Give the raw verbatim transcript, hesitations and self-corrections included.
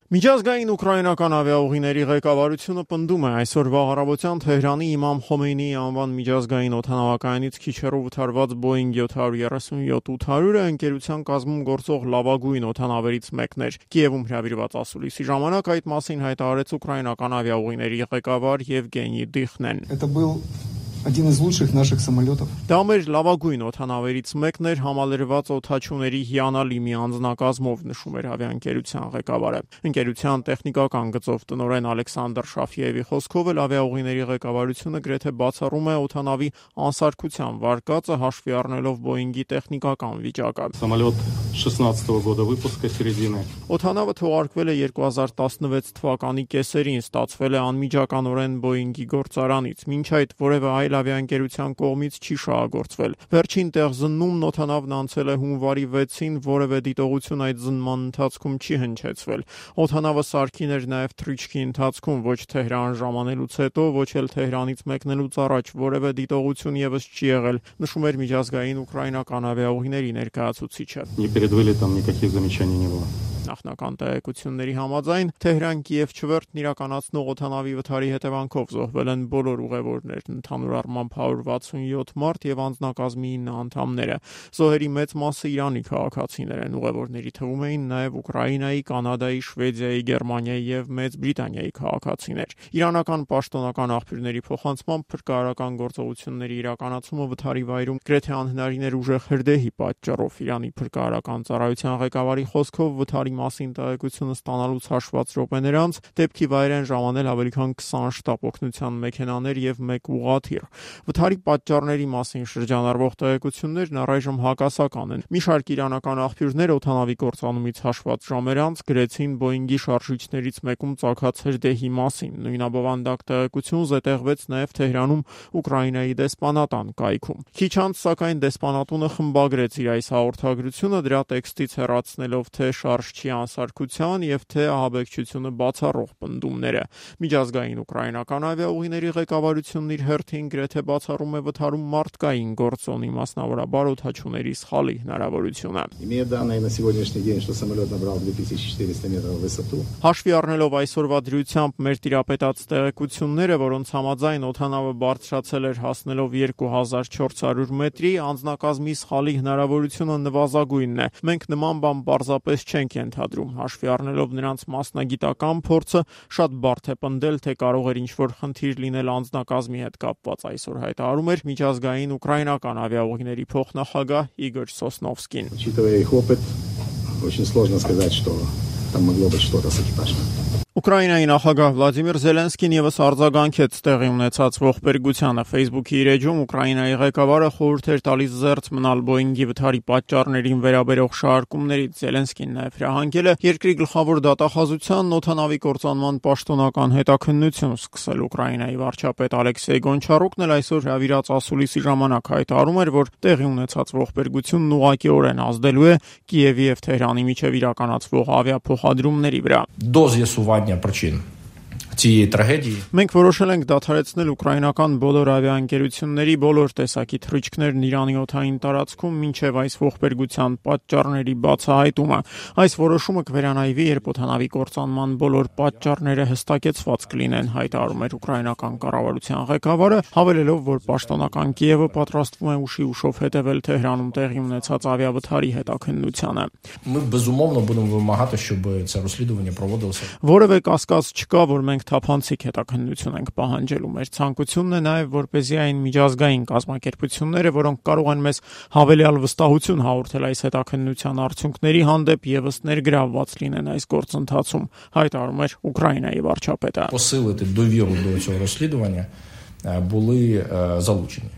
Միջազգային ուկրաինական ավիաուղիների ղեկավարությունը պնդում է այսօրվա առավոտյան Թեհրանի Իմամ Խոմեյնիի անվան միջազգային օդանավակայանից քիչ հեռու վթարված Boeing seven thirty-seven eight hundred-ը ընկերության կազմում գործող լավագույն օդանավերից մեկն էր։ Կիևում հրավիրված ասուլիսի ժամանակ այդ մասին հայտարարեց ուկրաինական ավիաուղիների ղեկավար Եվգենի Դիխնեն։ Это был один из лучших наших самолетов. Դա մեր լավագույն օդանավերից մեկն էր համալրված օդաչուների հիանալի մի անձնակազմով, նշում էր ավիաընկերության ղեկավարը։ Ընկերության տեխնիկական գծով տնօրեն Ալեքսանդր Շաֆիևի խոսքով էլ ավիաուղիների ղեկավարությունը գրեթե բացառում է օդանավի անսարքության վարկածը, հաշվի առնելով Boeing-ի տեխնիկական վիճակը։ Самолет шестнадцатого года выпуска середины. Օդանավը թողարկվել է two thousand seventeen թվականի կեսերին, ստացվել է անմիջականորեն Boeing-ի գործարանից, մինչ այդ որևէ այլ ավիաընկերության կողմից չի շահագործվել։ Վերջին տեղզննումն օդանավն անցել է հունվարի վեցին, որևէ դիտողություն այդ զննման ընթացքում չի հնչեցվել։ Օդանավը սարքին էր նաև թռիչքի ընթացքում, ոչ Թեհրան ժամանելուց հետո, ոչ էլ Թեհրանից մեկնելուց առաջ որևէ դիտողություն եւս չի եղել, նշում էր միջազգային ուկրաինական ավիաուղիների ներկայացուցիչը։ Ни перед вылетом никаких замечаний не было. Նախնական տեղեկությունների համաձայն Թեհրան-Կիև չվերթն իրականացնող օդանավի վթարի հետևանքով զոհվել են բոլոր ուղևորներն, ընդհանուր առմամբ one hundred sixty-seven մարդ եւ անձնակազմի nine անդամները։ Զոհերի մեծ մասը Իրանի քաղաքացիներ են, ուղևորների թվում էին նաեւ Ուկրաինայի, Կանադայի, Շվեդիայի, Գերմանիայի եւ Մեծ Բրիտանիայի քաղաքացիներ։ Իրանական պաշտոնական աղբյուրների փոխանցմամբ փրկարարական գործողությունների իրականացումը վթարի վայրում գրեթե անհնարին էր ուժեղ հրդեհի պատճառով։ Իրանի փրկարարական ծառայության ղեկավարի խոսքով վթարի մասին տեղեկությունը ստանալուց հաշված րոպեներ անց դեպքի վայր են ժամանել ավելի քան twenty շտապ օգնության մեքենաներ եւ մեկ ուղղաթիռ։ Վթարի պատճառների մասին շրջանառվող տեղեկություններն առայժմ հակասական են։ Մի շարք իրանական աղբյուրներ օդանավի կործանումից հաշված ժամեր անց գրեցին Boeing-ի շարժիչներից մեկում ծագած հրդեհի մասին։ Նույնաբովանդակ տեղեկություն զետեղվեց նաեւ Թեհրանում Ուկրաինայի դեսպանատան կայքում։ Քիչ անց սակայն դեսպանատունը խմբագրեց իր այս հաղորդագրությունը, դրա տեքստից հեռացնելով թե շարժչի անսարքության եւ թե ահաբեկչությունը բացառող պնդումները։ Միջազգային ուկրաինական ավիաուղիների ղեկավարությունն իր հերթին գրեթե բացառում է վթարում մարդկային գործոնի, մասնավորաբար օդաչուների սխալի հնարավորությունը։ Имея данные на сегодняшний день, что самолет набрал two thousand four hundred метров в высоту. Հաշվի առնելով այսօրվա դրությամբ մեր տիրապետած տեղեկությունները, որոնց համաձայն օդանավը բարձրացել էր հասնելով two thousand four hundred մետրի, անձնակազմի սխալի հնարավորությունը նվազագույնն է։ Մենք նման բան պարզապես չենք ենթադրում, հաշվի առնելով նրանց մասնագիտական փորձը, շատ բարդ է պնդել, թե կարող էր ինչ-որ խնդիր լինել անձնակազմի հետ կապված, այսօր հայտարարում էր միջազգային ուկրաինական ավիաուղիների փոխնախագահ Իգոր Սոսնովսկին։ Учитывая их опыт, очень сложно сказать, что там могло быть что-то с экипажем. Ուկրաինայի նախագահ Վլադիմիր Զելենսկին եւս արձագանքեց տեղի ունեցած ողբերգությանը։ Facebook-ի իր էջում Ուկրաինայի ղեկավարը խորհուրդ էր տալիս զերծ մնալ Boeing-ի վթարի պատճառներին վերաբերող շարժումներից։ Զելենսկին նաեւ հրահանգել է երկրի գլխավոր դատախազությանն օդանավի կործանման պաշտոնական հետաքննություն սկսել։ Ուկրաինայի վարչապետ Ալեքսեյ Գոնչարուկն էլ այսօր հրավիրած ասուլիսի ժամանակ հայտարարում էր, որ տեղի ունեցած ողբերգությունն ուղղակիորեն ազդելու է Կիևի եւ Թեհրանի միջև իրականացվող ավիափոխադրումների վրա։ До з'ясування причин цієї трагедії Մենք որոշել ենք դադարեցնել ուկրաինական բոլոր ավիաընկերությունների բոլոր տեսակի թռիչքներն Իրանի օդային տարածքում մինչև այս ողբերգության պատճառների բացահայտումը։ Այս որոշումը կվերանայվի, երբ օդանավի կործանման բոլոր պատճառները հստակեցված կլինեն, հայտարարում էր ուկրաինական կառավարության ղեկավարը, հավելելով, որ պաշտոնական Կիևը պատրաստվում է ուշի ուշով հետևել Թեհրանում տեղի ունեցած ավիավթարի հետաքննությանը։ Ми безумовно будемо вимагати, щоб це розслідування проводилося. Որևէ կասկած չկա, որ մենք թափանցիկ հետաքննություն ենք պահանջելու։ Մեր ցանկությունն է նաև, որպեսզի այն միջազգային կազմակերպությունները, որոնք կարող են մեզ հավելյալ վստահություն հաղորդել այս հետաքննության արդյունքների հանդեպ, եւս ներգրավված լինեն այս գործընթացում, հայտարարում էր Ուկրաինայի վարչապետը։ Посилити довіру до цього розслідування були залучені.